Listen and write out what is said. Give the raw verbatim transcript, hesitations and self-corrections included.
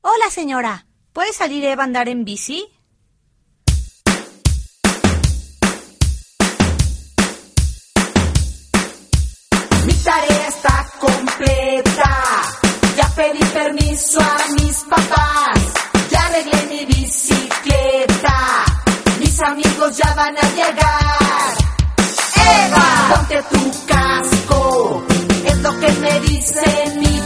Hola, señora. ¿Puede salir Eva a andar en bici? Mi tarea está completa. Ya pedí permiso a mis papás. Ya arreglé mi bicicleta. Mis amigos ya van a llegar. ¡Eva! Ponte tu casco. Es lo que me dice mi